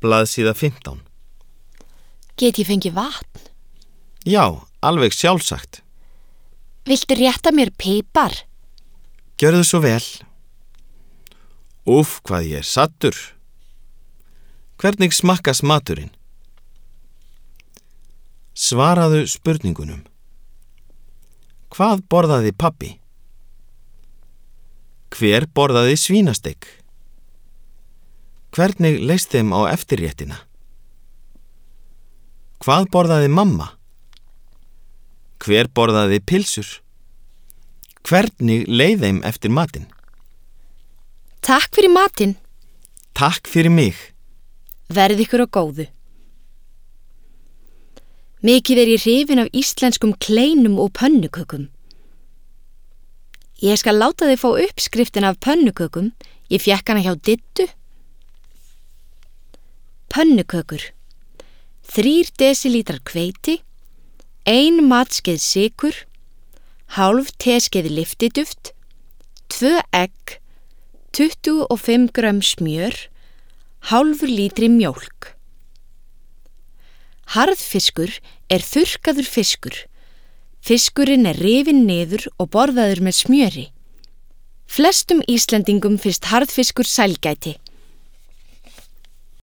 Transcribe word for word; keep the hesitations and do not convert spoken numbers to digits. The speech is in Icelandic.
Blaðsíða fimmtán. Get ég fengið vatn? Já, alveg sjálfsagt. Viltu rétta mér pipar? Gjörðu svo vel. Úff, hvað ég er saddur. Hvernig smakkas maturinn? Svaraðu spurningunum. Hvað borðaði pabbi? Hver borðaði svínasteik? Hvernig leist þeim á eftirréttina? Hvað borðaði mamma? Hver borðaði pylsur? Hvernig leið þeim eftir matinn? Takk fyrir matinn. Takk fyrir mig. Verði ykkur á góðu. Mikið er ég hrifin af íslenskum kleinum og pönnukökum. Ég skal láta þig fá uppskriftin af pönnukökum. Ég fékk hana hjá Diddu. Pönnukökur. Þrír desilítrar hveiti, ein matskeið sykur, hálf teskeið lyftiduft, tvö egg, tuttugu og fimm grömm smjör, hálfur lítri mjólk. Harðfiskur er þurrkaður fiskur. Fiskurinn er rifinn niður og borðaður með smjöri. Flestum Íslendingum finnst harðfiskur sælgæti.